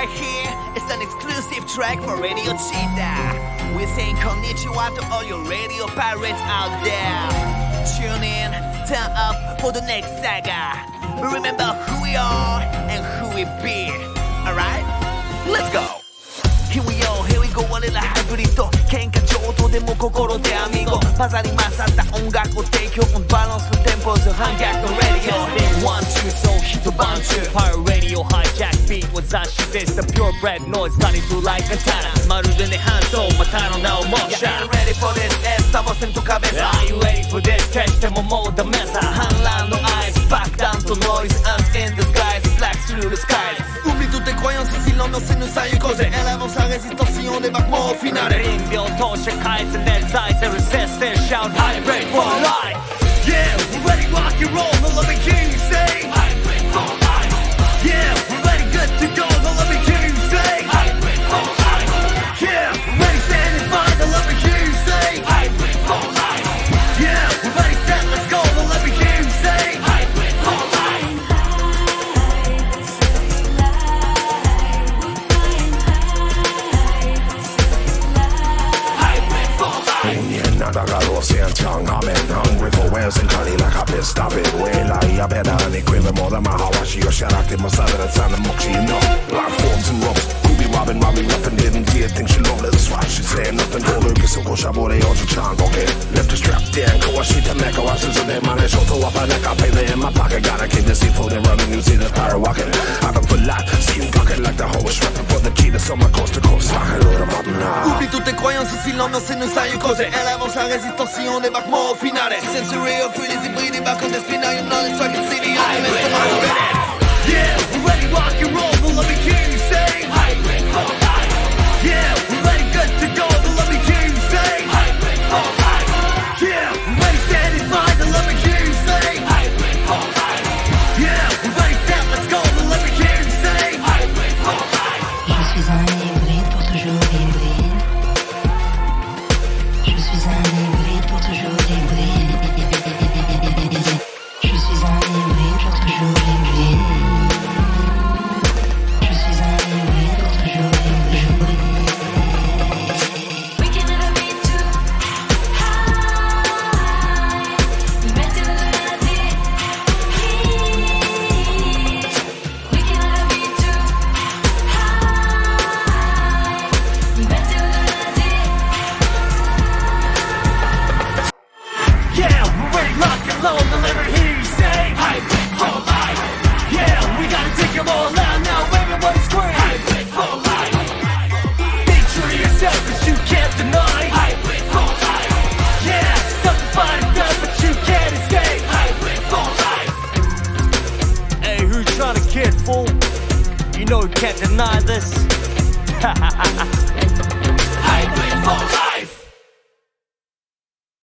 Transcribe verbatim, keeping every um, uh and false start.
right here is an exclusive track for Radio Cheetah. We're saying konnichiwa to all your radio pirates out there. Tune in, turn up for the next saga. Remember who we are and who we be. Alright? Let's go! Here we are, here we go,我らハイブリッド喧嘩上等でも心でアミゴ混ざり混ざった音楽を提供バランスのテンポズ反逆のレディオ One, two, so 一晩中 Pirate radio hijack beat を雑誌です The purebred noise running through like a katana まるでね半層またの名をモーション Yeah, ready for this, エスタボセンと壁さ Are you ready for this? 決してももうダメさ反乱の合図 Back down to noise Ants in the skies Black through the skies Oublie toutes tes croyances si l'on c'est nous ça y cause Elle avance la résistance si on débarque moi au final Ring秒通して返すね再生 Resist and shout Hydrate for life Yeah, we're ready rock and roll Now let me hear you say Hydrate for life Yeah, we're ready good to go Now let me hear you say Hydrate for life Yeah, we're ready standing by Now let me hear you say Hydrate for life Yeah, we're ready set let's go Now let me hear you say Hydrate for life Nada Galosian tongue humming Hungry for wares and cutty like a pissed stop it Way like I better honey quiver more than my hawashi Or sharakti masada that's on the moxie you know Black forms and ropes Ruby Robin Robbie Ruffin didn't hear think she love little swat She saying nothing told her Kiss a go shabore ojo chang okay Left her strapped down Kawashita meka washes of them on a shoto up a neck I pay them in my pocket Gotta keep the seafood and running You see the power walking I can for lot See you talking like the hoe is rapping for the cheetah So my coast to coast I can load them up now Oublie toutes tes croyances si l'on c'est nous ça y cause Elle avance la résistance si on débarque moi au final Sensory au plus les hybrides débarquent des spins Now you know this fucking city Yeah, we're ready rock and roll But let me hear you say Hydrate for life Yeah, we're ready good to go But let me hear you say Hydrate for life Yeah, we're ready standing by But let me hear you say Hydrate for life Yeah, we're ready set let's go But let me hear you say Hydrate for life Je suis un hybride pour toujours hybride Je suis un hybride pour toujours hybride Je suis un hybride pour toujours hybride Je suis un hybride pour toujours hybride We can never be too high We met in the lunatic We can never be too high We met in the lunatic Yeah, we're ready, lock and load, they'll never hear you say Hydrate for life Yeah, we gotta take them all out now, everybody scream Hydrate for life Be true to yourself, cause you can't deny Hydrate for life Yeah, something body does, but you can't escape Hydrate for life Hey, who trying to kid, fool? You know you can't deny this Hydrate for life